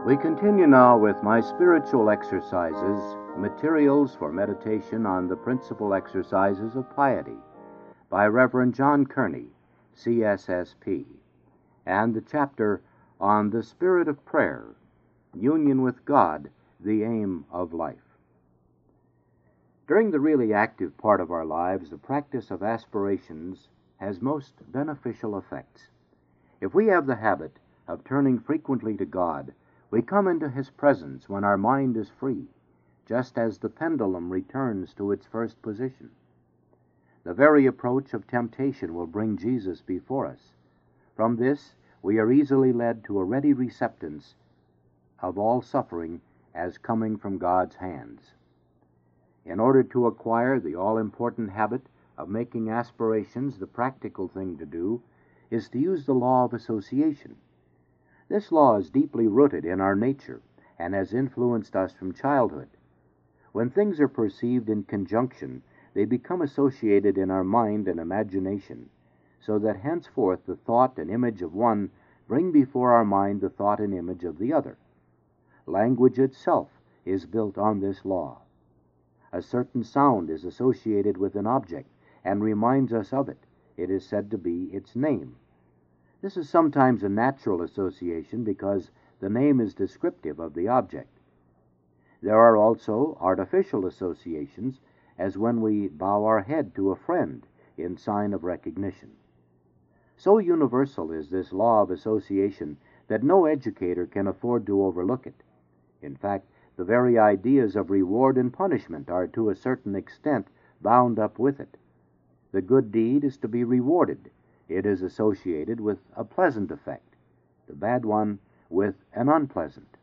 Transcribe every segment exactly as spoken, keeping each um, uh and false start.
We continue now with my spiritual exercises, materials for meditation on the principal exercises of piety, by Reverend John Kearney, C S S P, and the chapter on the Spirit of Prayer, Union with God, the Aim of Life. During the really active part of our lives, the practice of aspirations has most beneficial effects. If we have the habit of turning frequently to God, we come into His presence when our mind is free, just as the pendulum returns to its first position. The very approach of temptation will bring Jesus before us. From this, we are easily led to a ready receptance of all suffering as coming from God's hands. In order to acquire the all-important habit of making aspirations, the practical thing to do is to use the law of association. This law is deeply rooted in our nature and has influenced us from childhood. When things are perceived in conjunction, they become associated in our mind and imagination, so that henceforth the thought and image of one bring before our mind the thought and image of the other. Language itself is built on this law. A certain sound is associated with an object and reminds us of it. It is said to be its name. This is sometimes a natural association because the name is descriptive of the object. There are also artificial associations, as when we bow our head to a friend in sign of recognition. So universal is this law of association that no educator can afford to overlook it. In fact, the very ideas of reward and punishment are to a certain extent bound up with it. The good deed is to be rewarded. It is associated with a pleasant effect, the bad one with an unpleasant.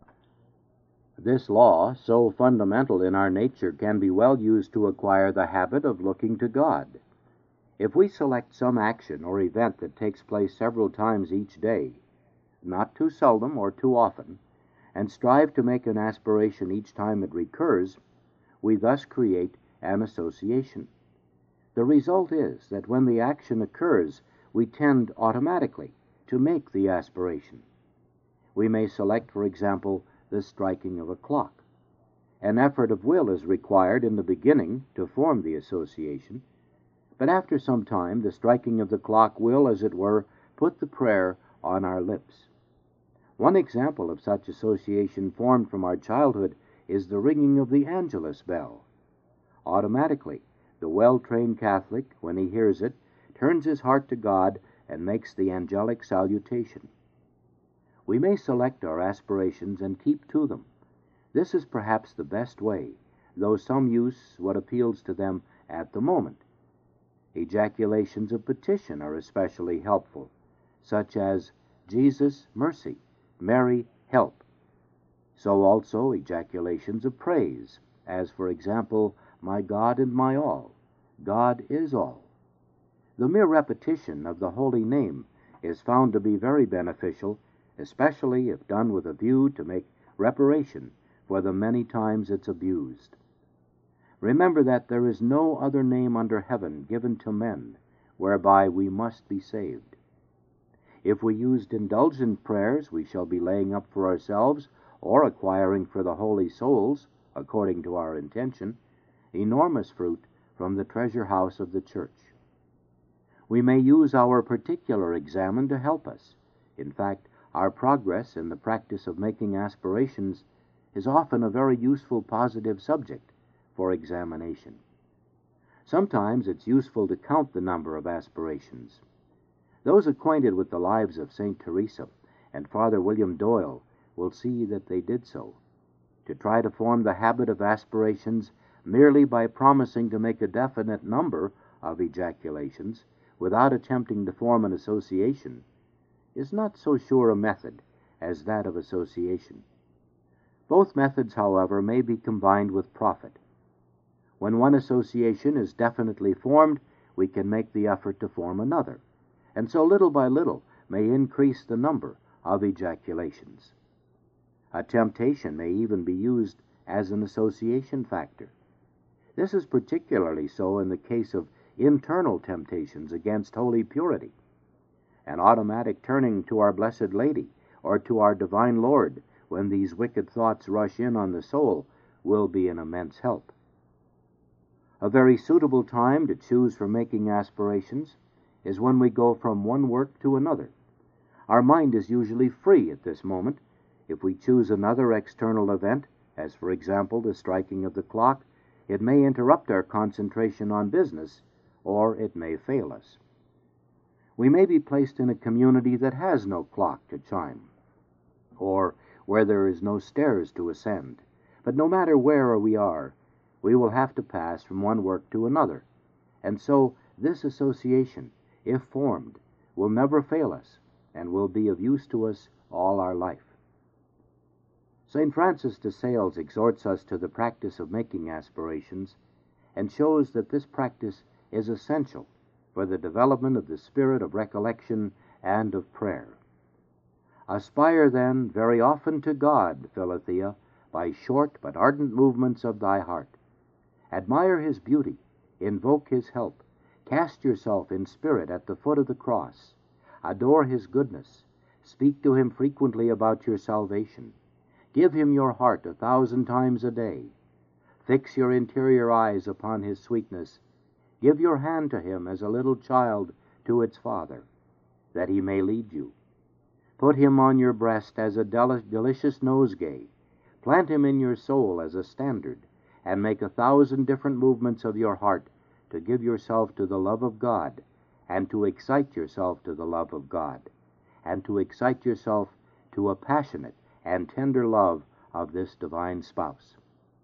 This law, so fundamental in our nature, can be well used to acquire the habit of looking to God. If we select some action or event that takes place several times each day, not too seldom or too often, and strive to make an aspiration each time it recurs, we thus create an association. The result is that when the action occurs, we tend automatically to make the aspiration. We may select, for example, the striking of a clock. An effort of will is required in the beginning to form the association, but after some time the striking of the clock will, as it were, put the prayer on our lips. One example of such association formed from our childhood is the ringing of the Angelus bell. Automatically, the well-trained Catholic, when he hears it, turns his heart to God and makes the angelic salutation. We may select our aspirations and keep to them. This is perhaps the best way, though some use what appeals to them at the moment. Ejaculations of petition are especially helpful, such as, Jesus, mercy, Mary, help. So also ejaculations of praise, as, for example, my God and my all. God is all. The mere repetition of the holy name is found to be very beneficial, especially if done with a view to make reparation for the many times it's abused. Remember that there is no other name under heaven given to men whereby we must be saved. If we used indulgent prayers, we shall be laying up for ourselves or acquiring for the holy souls, according to our intention, enormous fruit from the treasure house of the church. We may use our particular examen to help us. In fact, our progress in the practice of making aspirations is often a very useful positive subject for examination. Sometimes it's useful to count the number of aspirations. Those acquainted with the lives of Saint Teresa and Father William Doyle will see that they did so. To try to form the habit of aspirations merely by promising to make a definite number of ejaculations without attempting to form an association is not so sure a method as that of association. Both methods, however, may be combined with profit. When one association is definitely formed, we can make the effort to form another, and so little by little may increase the number of ejaculations. A temptation may even be used as an association factor. This is particularly so in the case of internal temptations against holy purity. An automatic turning to our Blessed Lady or to our Divine Lord when these wicked thoughts rush in on the soul, will be an immense help. A very suitable time to choose for making aspirations is when we go from one work to another. Our mind is usually free at this moment. If we choose another external event, as for example the striking of the clock, it may interrupt our concentration on business, or it may fail us. We may be placed in a community that has no clock to chime, or where there is no stairs to ascend. But no matter where we are, we will have to pass from one work to another, and so this association, if formed, will never fail us and will be of use to us all our life. Saint Francis de Sales exhorts us to the practice of making aspirations and shows that this practice is essential for the development of the spirit of recollection and of prayer. Aspire, then, very often to God, Philothea, by short but ardent movements of thy heart. Admire his beauty, invoke his help, cast yourself in spirit at the foot of the cross, adore his goodness, speak to him frequently about your salvation, give him your heart a thousand times a day, fix your interior eyes upon his sweetness, give your hand to him as a little child to its father, that he may lead you. Put him on your breast as a del- delicious nosegay, plant him in your soul as a standard, and make a thousand different movements of your heart to give yourself to the love of God, and to excite yourself to the love of God, and to excite yourself to a passionate and tender love of this divine spouse.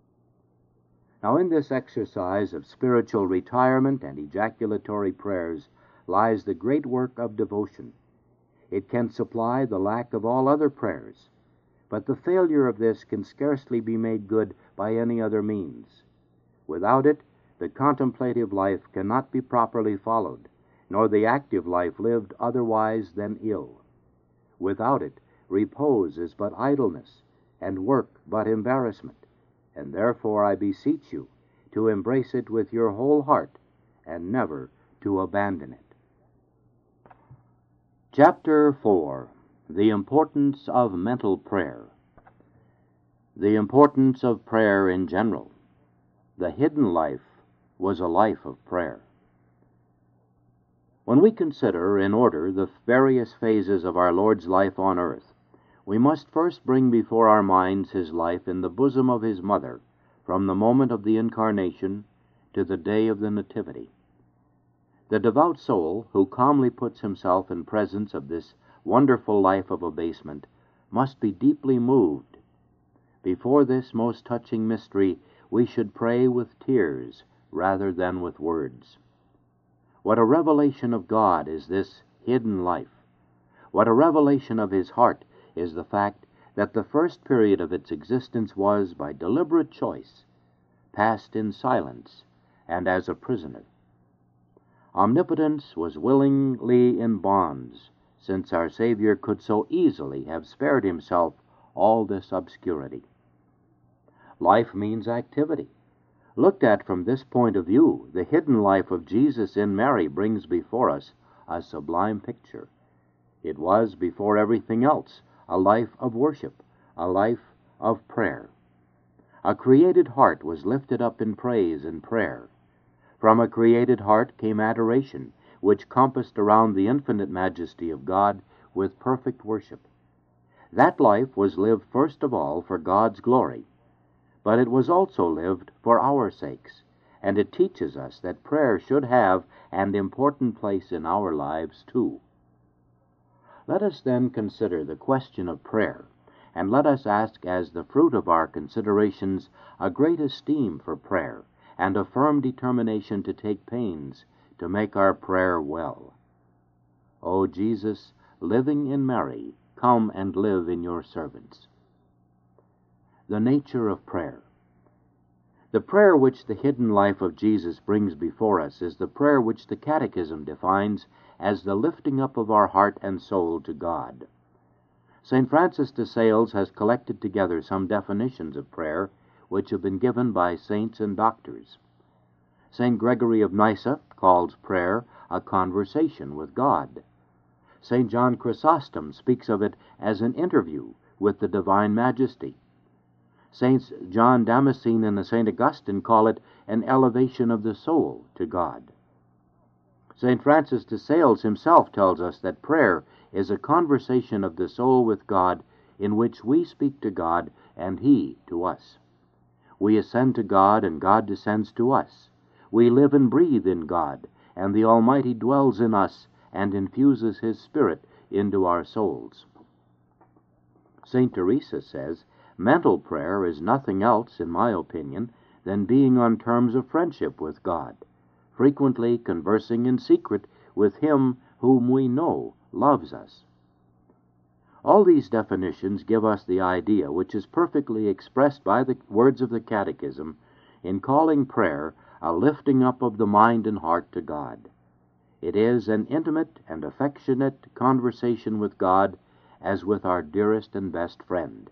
Now, in this exercise of spiritual retirement and ejaculatory prayers lies the great work of devotion. It can supply the lack of all other prayers, but the failure of this can scarcely be made good by any other means. Without it, the contemplative life cannot be properly followed, nor the active life lived otherwise than ill. Without it, repose is but idleness, and work but embarrassment, and therefore I beseech you to embrace it with your whole heart, and never to abandon it. Chapter four. The Importance of Mental Prayer. The importance of prayer in general. The hidden life was a life of prayer. When we consider in order the various phases of our Lord's life on earth, we must first bring before our minds his life in the bosom of his mother, from the moment of the Incarnation to the day of the Nativity. The devout soul, who calmly puts himself in presence of this wonderful life of abasement, must be deeply moved. Before this most touching mystery, we should pray with tears rather than with words. What a revelation of God is this hidden life! What a revelation of his heart is the fact that the first period of its existence was, by deliberate choice, passed in silence and as a prisoner. Omnipotence was willingly in bonds, since our Savior could so easily have spared himself all this obscurity. Life means activity. Looked at from this point of view, the hidden life of Jesus in Mary brings before us a sublime picture. It was, before everything else, a life of worship, a life of prayer. A created heart was lifted up in praise and prayer. From a created heart came adoration, which compassed around the infinite majesty of God with perfect worship. That life was lived first of all for God's glory, but it was also lived for our sakes, and it teaches us that prayer should have an important place in our lives too. Let us then consider the question of prayer, and let us ask as the fruit of our considerations a great esteem for prayer, and a firm determination to take pains to make our prayer well. O Jesus, living in Mary, come and live in your servants. The nature of prayer. The prayer which the hidden life of Jesus brings before us is the prayer which the Catechism defines as the lifting up of our heart and soul to God. Saint Francis de Sales has collected together some definitions of prayer which have been given by saints and doctors. Saint Gregory of Nyssa calls prayer a conversation with God. Saint John Chrysostom speaks of it as an interview with the divine majesty. Saints John Damascene and Saint Augustine call it an elevation of the soul to God. Saint Francis de Sales himself tells us that prayer is a conversation of the soul with God in which we speak to God and He to us. We ascend to God and God descends to us. We live and breathe in God, and the Almighty dwells in us and infuses His Spirit into our souls. Saint Teresa says, mental prayer is nothing else, in my opinion, than being on terms of friendship with God, frequently conversing in secret with Him whom we know loves us. All these definitions give us the idea, which is perfectly expressed by the words of the Catechism, in calling prayer a lifting up of the mind and heart to God. It is an intimate and affectionate conversation with God as with our dearest and best friend.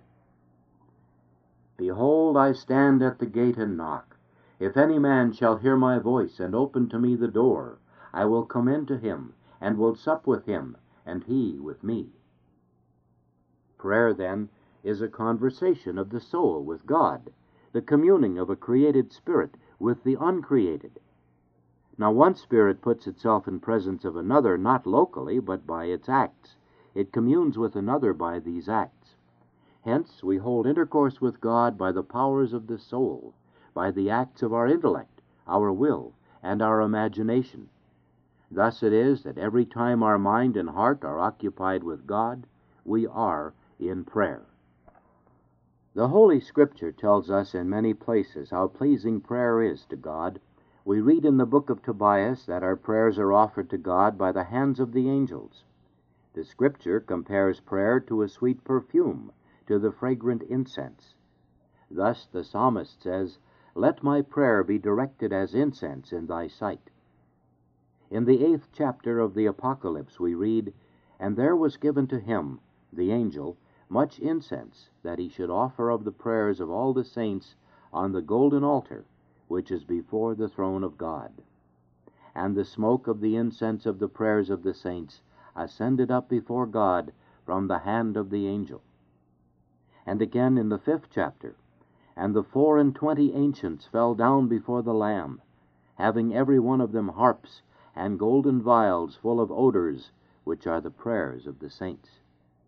Behold, I stand at the gate and knock. If any man shall hear my voice and open to me the door, I will come in to him, and will sup with him, and he with me. Prayer, then, is a conversation of the soul with God, the communing of a created spirit with the uncreated. Now, one spirit puts itself in presence of another not locally, but by its acts. It communes with another by these acts. Hence, we hold intercourse with God by the powers of the soul, by the acts of our intellect, our will, and our imagination. Thus it is that every time our mind and heart are occupied with God, we are in prayer. The Holy Scripture tells us in many places how pleasing prayer is to God. We read in the book of Tobias that our prayers are offered to God by the hands of the angels. The Scripture compares prayer to a sweet perfume, to the fragrant incense. Thus the psalmist says, "Let my prayer be directed as incense in thy sight." In the eighth chapter of the Apocalypse we read, "And there was given to him, the angel, much incense, that he should offer of the prayers of all the saints on the golden altar, which is before the throne of God. And the smoke of the incense of the prayers of the saints ascended up before God from the hand of the angel." And again in the fifth chapter, "And the four and twenty ancients fell down before the Lamb, having every one of them harps and golden vials full of odors, which are the prayers of the saints."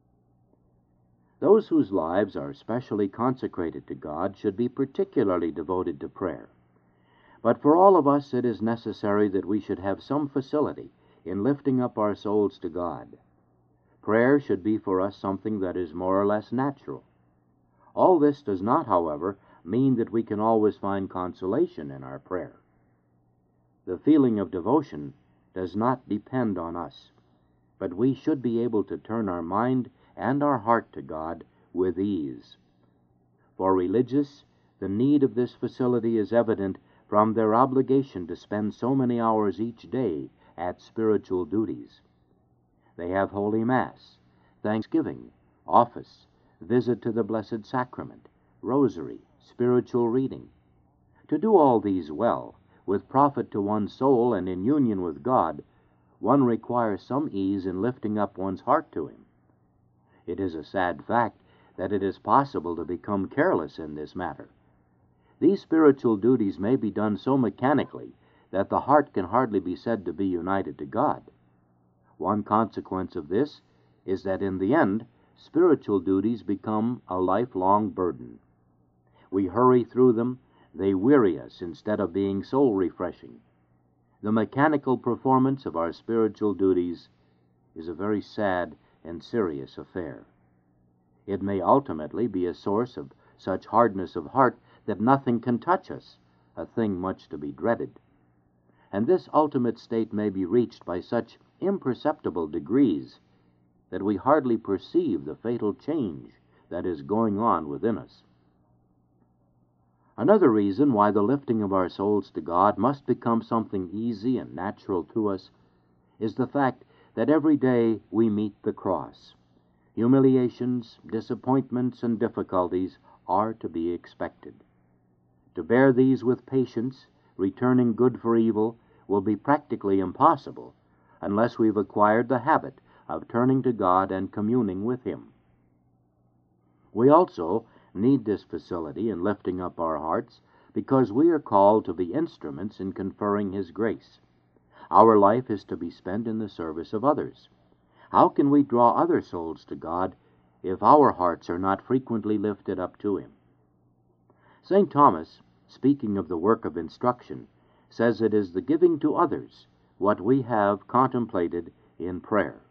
Those whose lives are specially consecrated to God should be particularly devoted to prayer. But for all of us it is necessary that we should have some facility in lifting up our souls to God. Prayer should be for us something that is more or less natural. All this does not, however, mean that we can always find consolation in our prayer. The feeling of devotion does not depend on us, but we should be able to turn our mind and our heart to God with ease. For religious, the need of this facility is evident from their obligation to spend so many hours each day at spiritual duties. They have Holy Mass, Thanksgiving, office, visit to the Blessed Sacrament, rosary, spiritual reading. To do all these well, with profit to one's soul and in union with God, one requires some ease in lifting up one's heart to Him. It is a sad fact that it is possible to become careless in this matter. These spiritual duties may be done so mechanically that the heart can hardly be said to be united to God. One consequence of this is that in the end, spiritual duties become a lifelong burden. We hurry through them, they weary us instead of being soul-refreshing. The mechanical performance of our spiritual duties is a very sad and serious affair. It may ultimately be a source of such hardness of heart that nothing can touch us, a thing much to be dreaded. And this ultimate state may be reached by such imperceptible degrees that we hardly perceive the fatal change that is going on within us. Another reason why the lifting of our souls to God must become something easy and natural to us is the fact that every day we meet the cross. Humiliations, disappointments, and difficulties are to be expected. To bear these with patience, returning good for evil, will be practically impossible unless we've acquired the habit of turning to God and communing with Him. We also need this facility in lifting up our hearts because we are called to be instruments in conferring His grace. Our life is to be spent in the service of others. How can we draw other souls to God if our hearts are not frequently lifted up to Him? Saint Thomas, speaking of the work of instruction, says it is the giving to others what we have contemplated in prayer.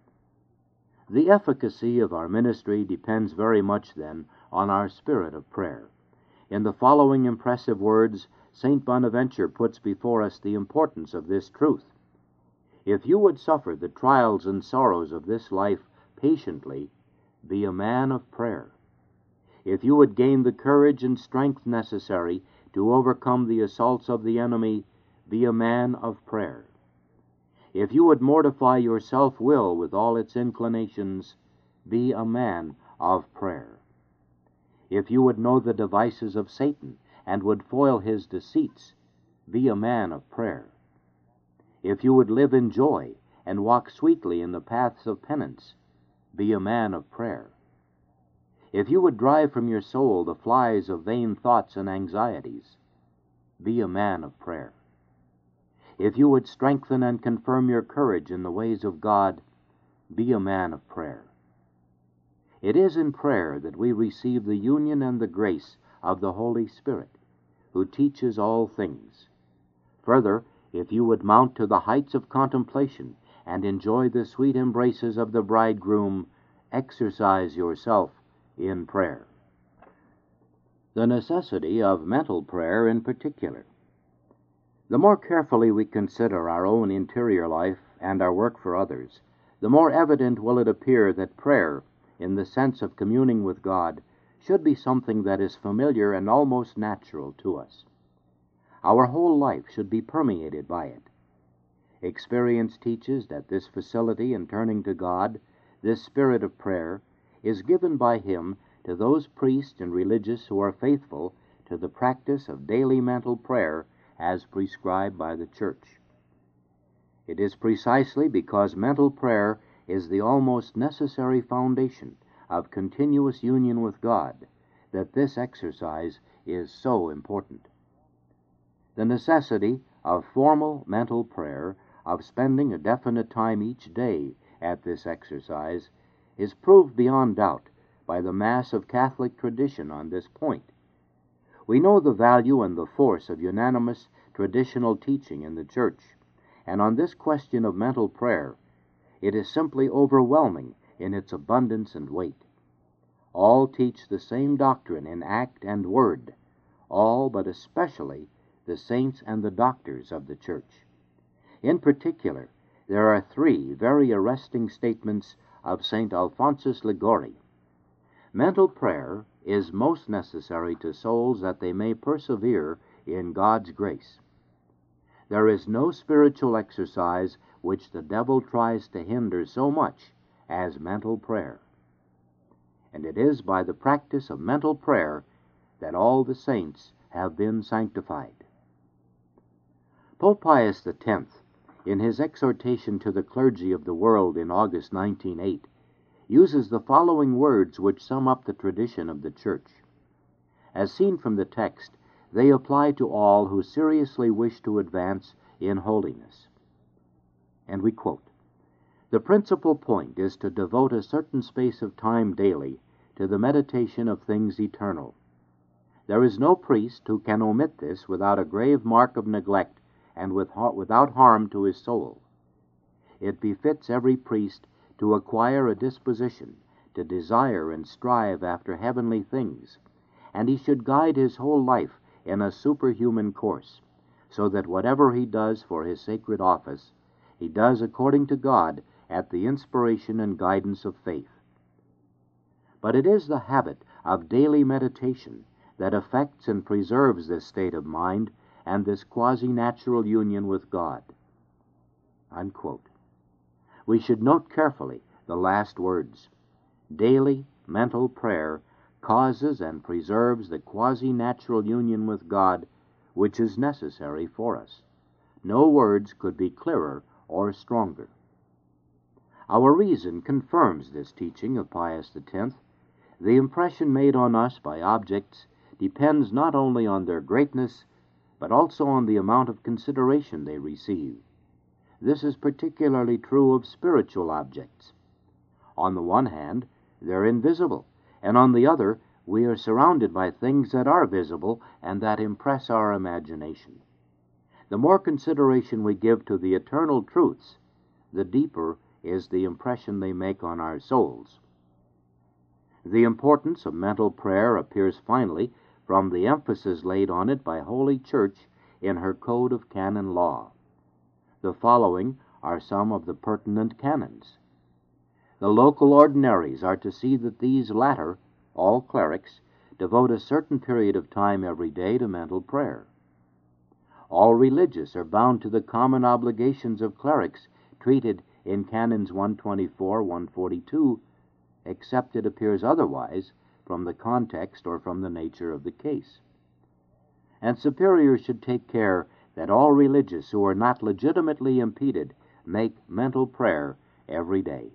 The efficacy of our ministry depends very much, then, on our spirit of prayer. In the following impressive words, Saint Bonaventure puts before us the importance of this truth. If you would suffer the trials and sorrows of this life patiently, be a man of prayer. If you would gain the courage and strength necessary to overcome the assaults of the enemy, be a man of prayer. If you would mortify your self-will with all its inclinations, be a man of prayer. If you would know the devices of Satan and would foil his deceits, be a man of prayer. If you would live in joy and walk sweetly in the paths of penance, be a man of prayer. If you would drive from your soul the flies of vain thoughts and anxieties, be a man of prayer. If you would strengthen and confirm your courage in the ways of God, be a man of prayer. It is in prayer that we receive the union and the grace of the Holy Spirit, who teaches all things. Further, if you would mount to the heights of contemplation and enjoy the sweet embraces of the bridegroom, exercise yourself in prayer. The necessity of mental prayer in particular. The more carefully we consider our own interior life and our work for others, the more evident will it appear that prayer, in the sense of communing with God, should be something that is familiar and almost natural to us. Our whole life should be permeated by it. Experience teaches that this facility in turning to God, this spirit of prayer, is given by Him to those priests and religious who are faithful to the practice of daily mental prayer as prescribed by the Church. It is precisely because mental prayer is the almost necessary foundation of continuous union with God that this exercise is so important. The necessity of formal mental prayer, of spending a definite time each day at this exercise, is proved beyond doubt by the mass of Catholic tradition on this point. We know the value and the force of unanimous traditional teaching in the Church, and on this question of mental prayer, it is simply overwhelming in its abundance and weight. All teach the same doctrine in act and word, all but especially the saints and the doctors of the Church. In particular, there are three very arresting statements of Saint Alphonsus Liguori. Mental prayer is most necessary to souls that they may persevere in God's grace. There is no spiritual exercise which the devil tries to hinder so much as mental prayer. And it is by the practice of mental prayer that all the saints have been sanctified. Pope Pius the Tenth, in his exhortation to the clergy of the world in August nineteen oh eight, uses the following words which sum up the tradition of the Church. As seen from the text, they apply to all who seriously wish to advance in holiness. And we quote, "The principal point is to devote a certain space of time daily to the meditation of things eternal. There is no priest who can omit this without a grave mark of neglect and with, without harm to his soul. It befits every priest to acquire a disposition to desire and strive after heavenly things, and he should guide his whole life in a superhuman course, so that whatever he does for his sacred office, he does according to God at the inspiration and guidance of faith. But it is the habit of daily meditation that affects and preserves this state of mind and this quasi-natural union with God." Unquote. We should note carefully the last words. Daily mental prayer causes and preserves the quasi-natural union with God which is necessary for us. No words could be clearer or stronger. Our reason confirms this teaching of Pius the Tenth, The impression made on us by objects depends not only on their greatness, but also on the amount of consideration they receive. This is particularly true of spiritual objects. On the one hand, they're invisible, and on the other, we are surrounded by things that are visible and that impress our imagination. The more consideration we give to the eternal truths, the deeper is the impression they make on our souls. The importance of mental prayer appears finally from the emphasis laid on it by Holy Church in her Code of Canon Law. The following are some of the pertinent canons. The local ordinaries are to see that these latter, all clerics, devote a certain period of time every day to mental prayer. All religious are bound to the common obligations of clerics treated in Canons one twenty-four, one forty-two, except it appears otherwise from the context or from the nature of the case. And superiors should take care that all religious who are not legitimately impeded make mental prayer every day.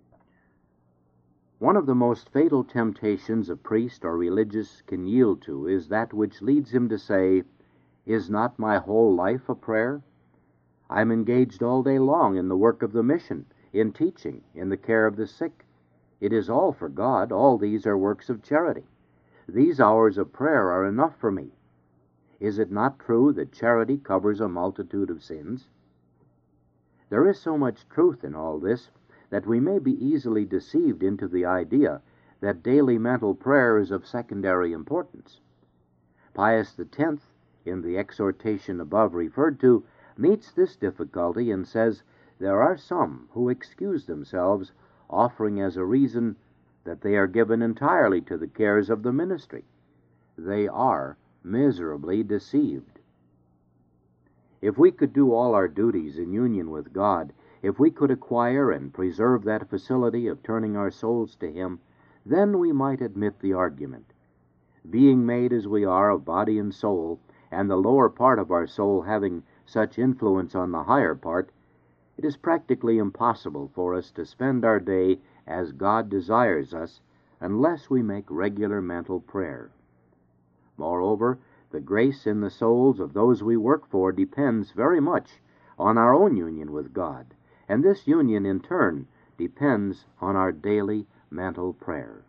One of the most fatal temptations a priest or religious can yield to is that which leads him to say, "Is not my whole life a prayer? I'm engaged all day long in the work of the mission, in teaching, in the care of the sick. It is all for God. All these are works of charity. These hours of prayer are enough for me. Is it not true that charity covers a multitude of sins?" There is so much truth in all this that we may be easily deceived into the idea that daily mental prayer is of secondary importance. Pius the Tenth, in the exhortation above referred to, meets this difficulty and says there are some who excuse themselves, offering as a reason that they are given entirely to the cares of the ministry. They are miserably deceived. If we could do all our duties in union with God, if we could acquire and preserve that facility of turning our souls to Him, then we might admit the argument. Being made as we are of body and soul, and the lower part of our soul having such influence on the higher part, it is practically impossible for us to spend our day as God desires us unless we make regular mental prayer. Moreover, the grace in the souls of those we work for depends very much on our own union with God, and this union in turn depends on our daily mental prayer.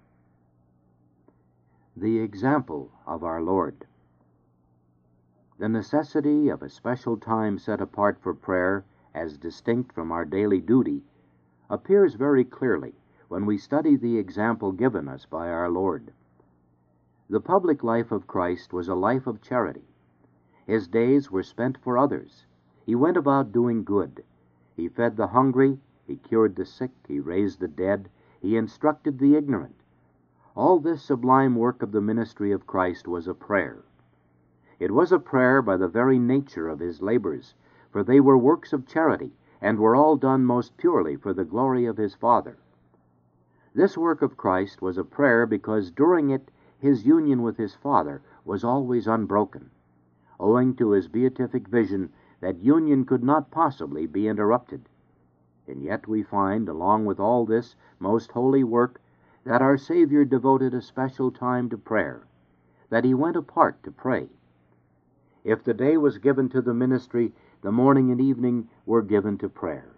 The example of our Lord. The necessity of a special time set apart for prayer, as distinct from our daily duty, appears very clearly when we study the example given us by our Lord. The public life of Christ was a life of charity. His days were spent for others. He went about doing good. He fed the hungry, he cured the sick, he raised the dead, he instructed the ignorant. All this sublime work of the ministry of Christ was a prayer. It was a prayer by the very nature of his labors, for they were works of charity, and were all done most purely for the glory of his Father. This work of Christ was a prayer because during it his union with his Father was always unbroken, owing to his beatific vision that union could not possibly be interrupted. And yet we find, along with all this most holy work, that our Savior devoted a special time to prayer, that he went apart to pray. If the day was given to the ministry, the morning and evening were given to prayer.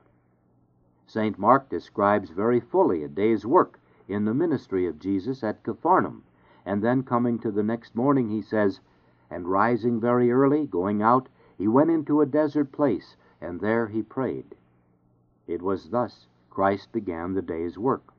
Saint Mark describes very fully a day's work in the ministry of Jesus at Capharnaum, and then coming to the next morning he says, "And rising very early, going out, he went into a desert place, and there he prayed." It was thus Christ began the day's work.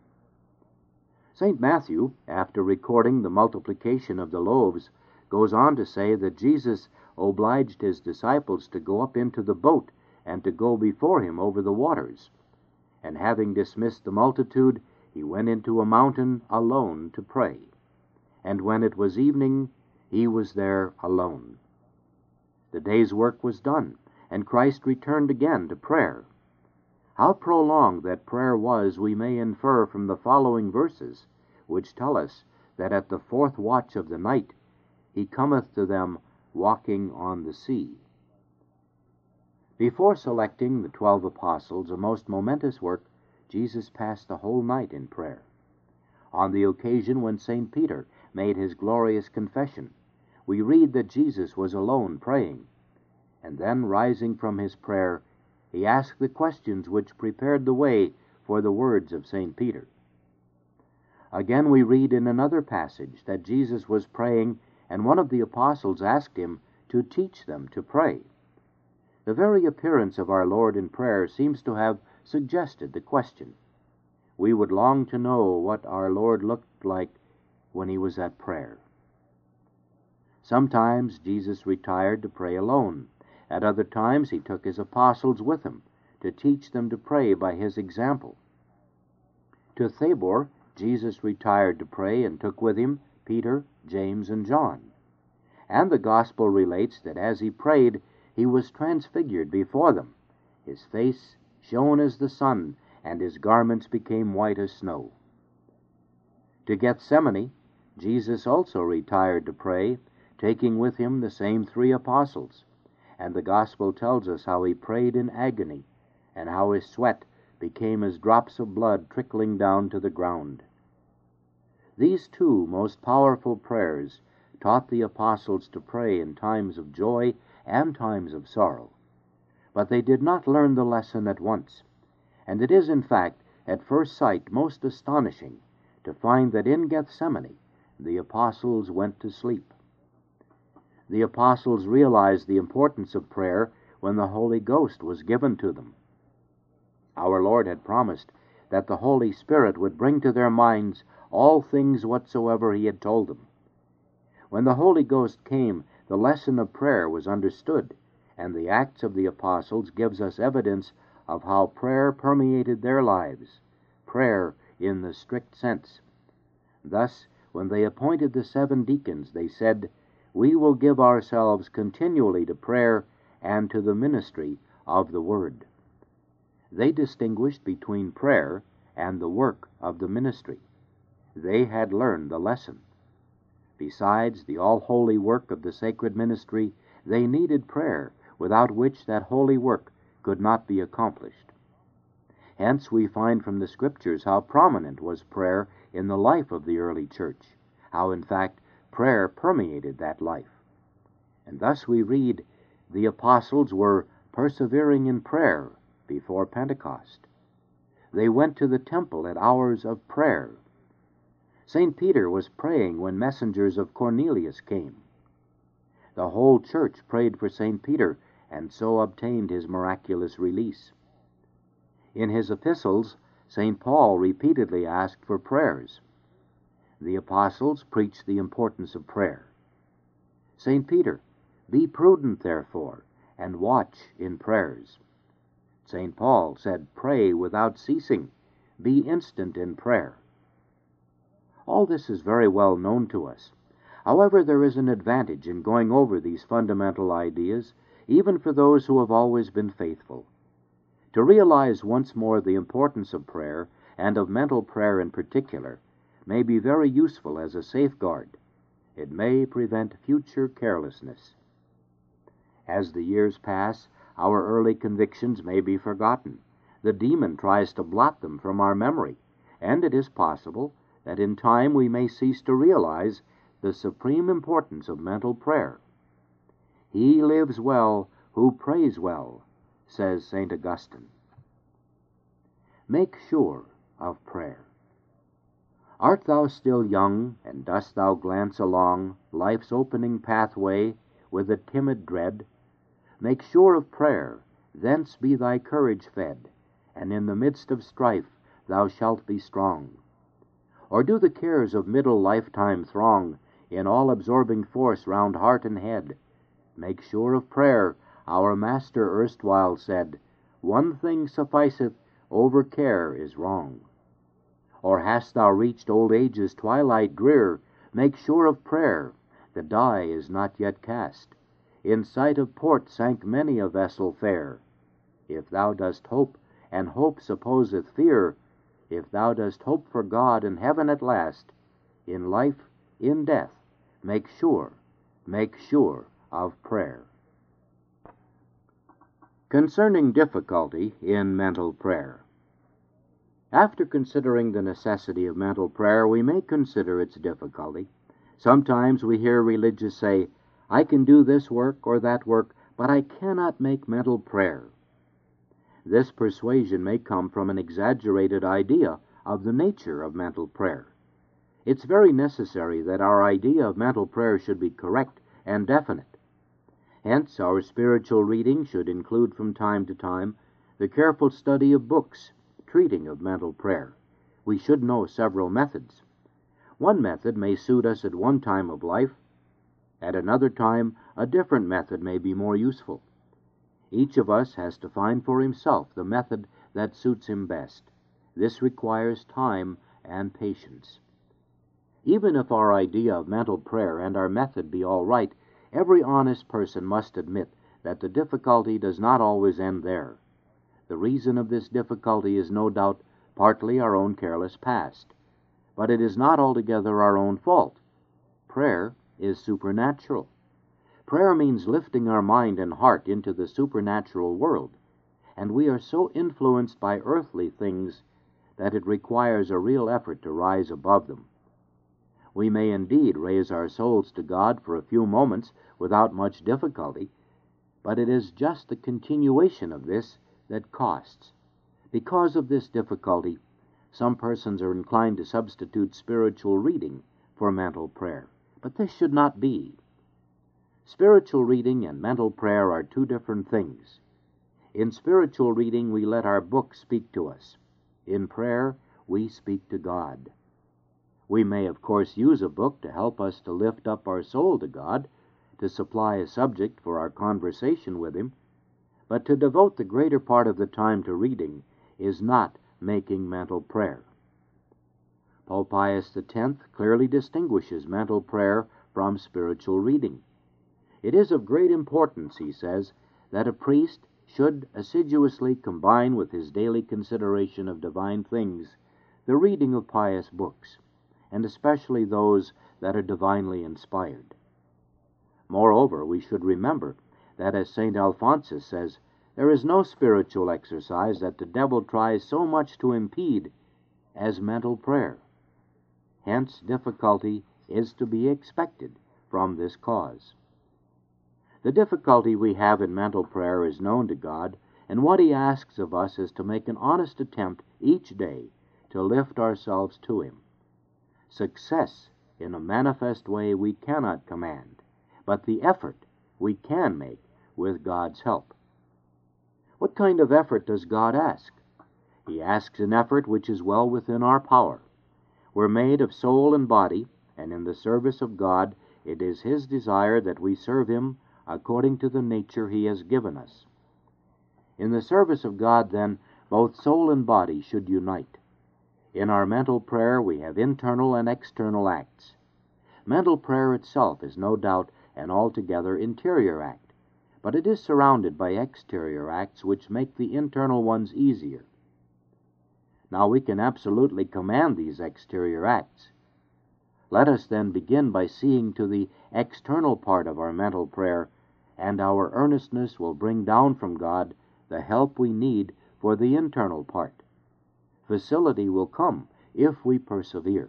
Saint Matthew, after recording the multiplication of the loaves, goes on to say that Jesus obliged his disciples to go up into the boat and to go before him over the waters. And having dismissed the multitude, he went into a mountain alone to pray. And when it was evening, he was there alone. The day's work was done, and Christ returned again to prayer. How prolonged that prayer was we may infer from the following verses, which tell us that at the fourth watch of the night he cometh to them walking on the sea. Before selecting the twelve apostles, a most momentous work, Jesus passed the whole night in prayer. On the occasion when Saint Peter made his glorious confession, we read that Jesus was alone praying, and then, rising from his prayer, he asked the questions which prepared the way for the words of Saint Peter. Again, we read in another passage that Jesus was praying, and one of the apostles asked him to teach them to pray. The very appearance of our Lord in prayer seems to have suggested the question. We would long to know what our Lord looked like when he was at prayer. Sometimes Jesus retired to pray alone. At other times he took his apostles with him to teach them to pray by his example. To Thabor, Jesus retired to pray and took with him Peter, James, and John. And the Gospel relates that as he prayed, he was transfigured before them. His face shone as the sun, and his garments became white as snow. To Gethsemane, Jesus also retired to pray, taking with him the same three apostles. And the Gospel tells us how he prayed in agony, and how his sweat became as drops of blood trickling down to the ground. These two most powerful prayers taught the apostles to pray in times of joy and times of sorrow. But they did not learn the lesson at once, and it is, in fact, at first sight most astonishing to find that in Gethsemane the apostles went to sleep. The apostles realized the importance of prayer when the Holy Ghost was given to them. Our Lord had promised that the Holy Spirit would bring to their minds all things whatsoever he had told them. When the Holy Ghost came, the lesson of prayer was understood, and the Acts of the Apostles gives us evidence of how prayer permeated their lives, prayer in the strict sense. Thus, when they appointed the seven deacons, they said, "We will give ourselves continually to prayer and to the ministry of the Word." They distinguished between prayer and the work of the ministry. They had learned the lesson. Besides the all-holy work of the sacred ministry, they needed prayer, without which that holy work could not be accomplished. Hence we find from the Scriptures how prominent was prayer in the life of the early church, how, in fact, prayer permeated that life. And thus we read, the apostles were persevering in prayer before Pentecost. They went to the temple at hours of prayer. Saint Peter was praying when messengers of Cornelius came. The whole church prayed for Saint Peter, and so obtained his miraculous release. In his epistles, Saint Paul repeatedly asked for prayers. The apostles preached the importance of prayer. Saint Peter, "Be prudent, therefore, and watch in prayers." Saint Paul said, "Pray without ceasing. Be instant in prayer." All this is very well known to us. However, there is an advantage in going over these fundamental ideas, even for those who have always been faithful. To realize once more the importance of prayer, and of mental prayer in particular, may be very useful as a safeguard. It may prevent future carelessness. As the years pass, our early convictions may be forgotten. The demon tries to blot them from our memory, and it is possible that in time we may cease to realize the supreme importance of mental prayer. "He lives well who prays well," says Saint Augustine. Make sure of prayer. Art thou still young, and dost thou glance along life's opening pathway with a timid dread? Make sure of prayer, thence be thy courage fed, and in the midst of strife thou shalt be strong. Or do the cares of middle lifetime throng in all-absorbing force round heart and head? Make sure of prayer, our Master erstwhile said, "One thing sufficeth, over care is wrong." Or hast thou reached old age's twilight drear? Make sure of prayer, the die is not yet cast. In sight of port sank many a vessel fair. If thou dost hope, and hope supposeth fear, if thou dost hope for God and heaven at last, in life, in death, make sure, make sure of prayer. Concerning difficulty in mental prayer. After considering the necessity of mental prayer, we may consider its difficulty. Sometimes we hear religious say, "I can do this work or that work, but I cannot make mental prayer." This persuasion may come from an exaggerated idea of the nature of mental prayer. It's very necessary that our idea of mental prayer should be correct and definite. Hence, our spiritual reading should include from time to time the careful study of books treating of mental prayer. We should know several methods. One method may suit us at one time of life. At another time, a different method may be more useful. Each of us has to find for himself the method that suits him best. This requires time and patience. Even if our idea of mental prayer and our method be all right, every honest person must admit that the difficulty does not always end there. The reason of this difficulty is no doubt partly our own careless past, but it is not altogether our own fault. Prayer is supernatural. Prayer means lifting our mind and heart into the supernatural world, and we are so influenced by earthly things that it requires a real effort to rise above them. We may indeed raise our souls to God for a few moments without much difficulty, but it is just the continuation of this that costs. Because of this difficulty, some persons are inclined to substitute spiritual reading for mental prayer, but this should not be. Spiritual reading and mental prayer are two different things. In spiritual reading, we let our book speak to us. In prayer, we speak to God. We may, of course, use a book to help us to lift up our soul to God, to supply a subject for our conversation with Him, but to devote the greater part of the time to reading is not making mental prayer. Pope Pius the Tenth clearly distinguishes mental prayer from spiritual reading. It is of great importance, he says, that a priest should assiduously combine with his daily consideration of divine things the reading of pious books, and especially those that are divinely inspired. Moreover, we should remember that, as Saint Alphonsus says, there is no spiritual exercise that the devil tries so much to impede as mental prayer. Hence, difficulty is to be expected from this cause. The difficulty we have in mental prayer is known to God, and what He asks of us is to make an honest attempt each day to lift ourselves to Him. Success in a manifest way we cannot command, but the effort we can make with God's help. What kind of effort does God ask? He asks an effort which is well within our power. We're made of soul and body, and in the service of God it is His desire that we serve Him according to the nature He has given us. In the service of God, then, both soul and body should unite. In our mental prayer we have internal and external acts. Mental prayer itself is no doubt an altogether interior act, but it is surrounded by exterior acts which make the internal ones easier. Now we can absolutely command these exterior acts. Let us then begin by seeing to the external part of our mental prayer, and our earnestness will bring down from God the help we need for the internal part. Facility will come if we persevere.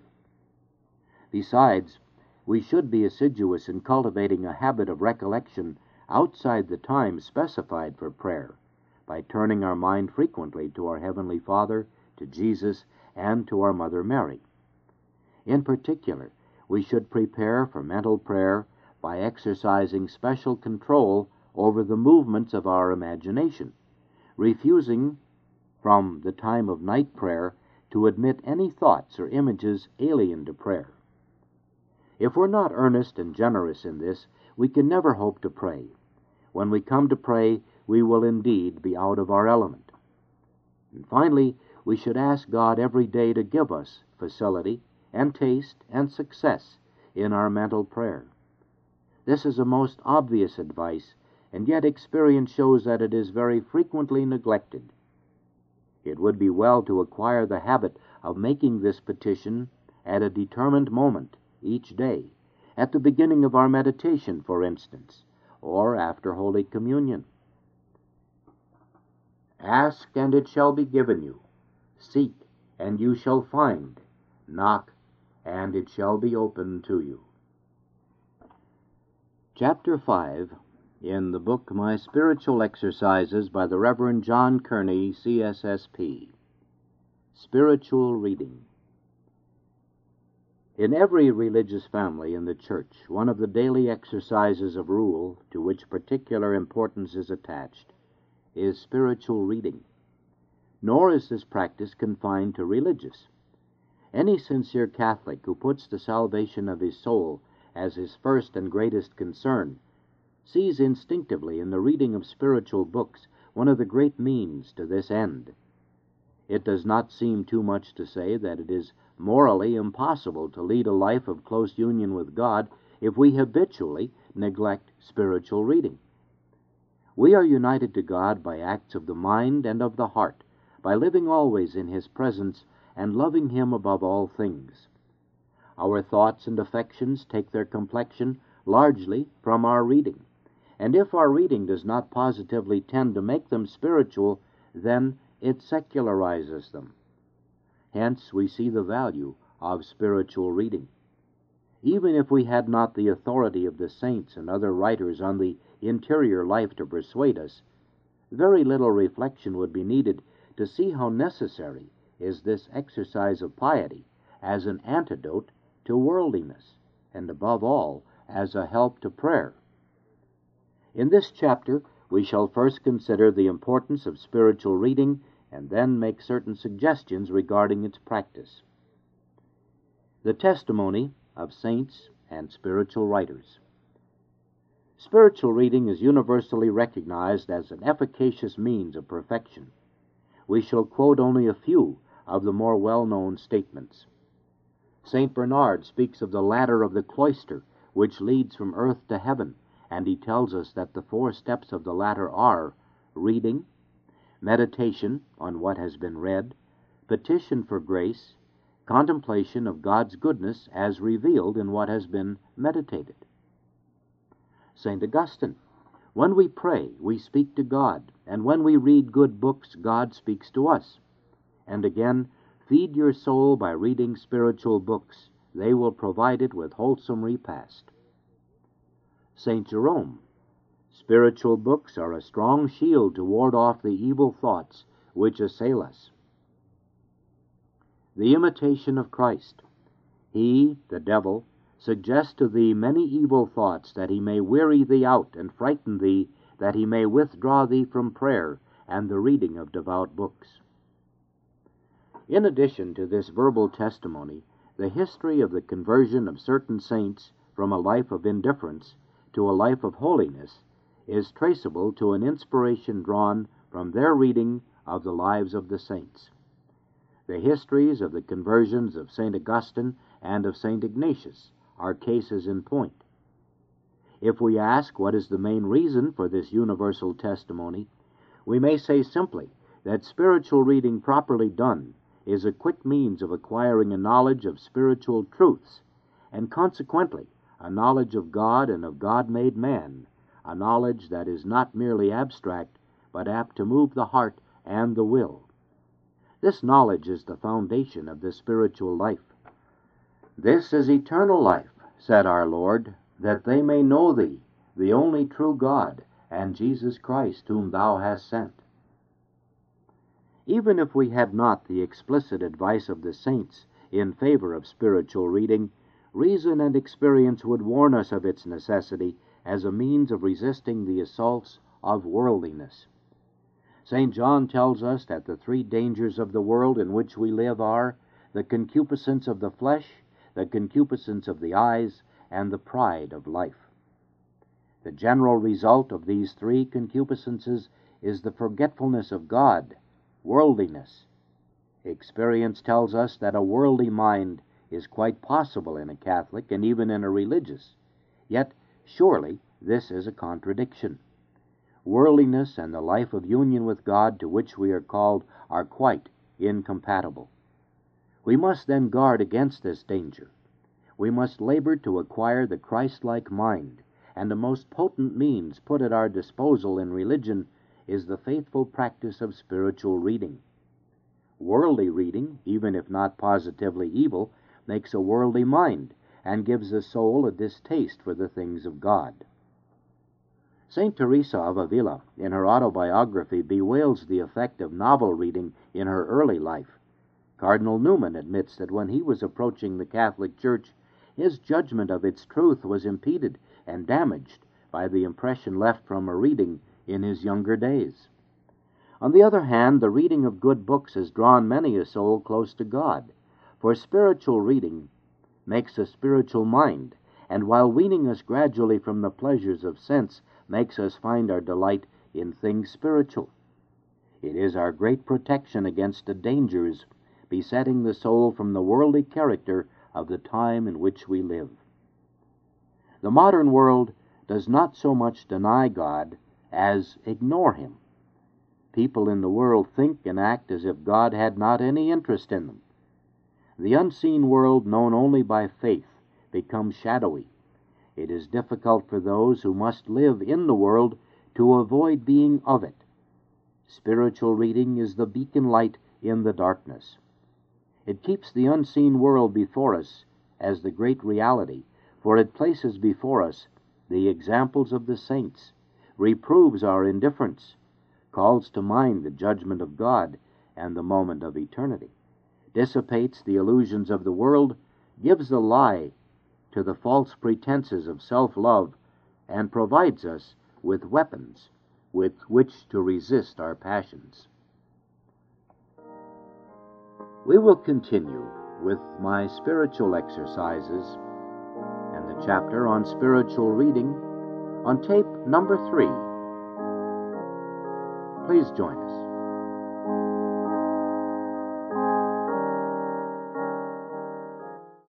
Besides, we should be assiduous in cultivating a habit of recollection outside the time specified for prayer, by turning our mind frequently to our Heavenly Father, to Jesus, and to our Mother Mary. In particular, we should prepare for mental prayer by exercising special control over the movements of our imagination, refusing from the time of night prayer to admit any thoughts or images alien to prayer. If we're not earnest and generous in this, we can never hope to pray. When we come to pray, we will indeed be out of our element. And finally, we should ask God every day to give us facility and taste and success in our mental prayer. This is a most obvious advice, and yet experience shows that it is very frequently neglected. It would be well to acquire the habit of making this petition at a determined moment each day, at the beginning of our meditation, for instance, or after Holy Communion. Ask, and it shall be given you. Seek, and you shall find. Knock, and it shall be opened to you. Chapter five, in the book My Spiritual Exercises by the Reverend John Kearney, C S S P. Spiritual Reading. In every religious family in the church, one of the daily exercises of rule, to which particular importance is attached, is spiritual reading. Nor is this practice confined to religious. Any sincere Catholic who puts the salvation of his soul as his first and greatest concern sees instinctively in the reading of spiritual books one of the great means to this end. It does not seem too much to say that it is morally impossible to lead a life of close union with God if we habitually neglect spiritual reading. We are united to God by acts of the mind and of the heart, by living always in His presence and loving Him above all things. Our thoughts and affections take their complexion largely from our reading, and if our reading does not positively tend to make them spiritual, then it secularizes them. Hence, we see the value of spiritual reading. Even if we had not the authority of the saints and other writers on the interior life to persuade us, very little reflection would be needed to see how necessary is this exercise of piety as an antidote to worldliness, and above all, as a help to prayer. In this chapter, we shall first consider the importance of spiritual reading and then make certain suggestions regarding its practice. The testimony of saints and spiritual writers. Spiritual reading is universally recognized as an efficacious means of perfection. We shall quote only a few of the more well-known statements. Saint Bernard speaks of the ladder of the cloister, which leads from earth to heaven, and he tells us that the four steps of the ladder are reading, meditation on what has been read, petition for grace, contemplation of God's goodness as revealed in what has been meditated. Saint Augustine, when we pray, we speak to God, and when we read good books, God speaks to us. And again, feed your soul by reading spiritual books. They will provide it with wholesome repast. Saint Jerome, spiritual books are a strong shield to ward off the evil thoughts which assail us. The imitation of Christ. He, the devil, suggests to thee many evil thoughts, that he may weary thee out and frighten thee, that he may withdraw thee from prayer and the reading of devout books. In addition to this verbal testimony, the history of the conversion of certain saints from a life of indifference to a life of holiness is traceable to an inspiration drawn from their reading of the lives of the saints. The histories of the conversions of Saint Augustine and of Saint Ignatius are cases in point. If we ask what is the main reason for this universal testimony, we may say simply that spiritual reading properly done is a quick means of acquiring a knowledge of spiritual truths, and consequently a knowledge of God and of God-made man, a knowledge that is not merely abstract, but apt to move the heart and the will. This knowledge is the foundation of the spiritual life. This is eternal life, said our Lord, that they may know thee, the only true God, and Jesus Christ, whom thou hast sent. Even if we had not the explicit advice of the saints in favor of spiritual reading, reason and experience would warn us of its necessity as a means of resisting the assaults of worldliness. Saint John tells us that the three dangers of the world in which we live are the concupiscence of the flesh, the concupiscence of the eyes, and the pride of life. The general result of these three concupiscences is the forgetfulness of God, worldliness. Experience tells us that a worldly mind is quite possible in a Catholic and even in a religious. Yet, surely, this is a contradiction. Worldliness and the life of union with God to which we are called are quite incompatible. We must then guard against this danger. We must labor to acquire the Christ-like mind, and the most potent means put at our disposal in religion is the faithful practice of spiritual reading. Worldly reading, even if not positively evil, makes a worldly mind and gives the soul a distaste for the things of God. Saint Teresa of Avila, in her autobiography, bewails the effect of novel reading in her early life. Cardinal Newman admits that when he was approaching the Catholic Church, his judgment of its truth was impeded and damaged by the impression left from a reading in his younger days. On the other hand, the reading of good books has drawn many a soul close to God, for spiritual reading makes a spiritual mind, and while weaning us gradually from the pleasures of sense, makes us find our delight in things spiritual. It is our great protection against the dangers besetting the soul from the worldly character of the time in which we live. The modern world does not so much deny God as ignore him. People in the world think and act as if God had not any interest in them. The unseen world, known only by faith, becomes shadowy. It is difficult for those who must live in the world to avoid being of it. Spiritual reading is the beacon light in the darkness. It keeps the unseen world before us as the great reality, for it places before us the examples of the saints, reproves our indifference, calls to mind the judgment of God and the moment of eternity, dissipates the illusions of the world, gives the lie to the false pretenses of self-love, and provides us with weapons with which to resist our passions. We will continue with my spiritual exercises and the chapter on spiritual reading on tape number three. Please join us.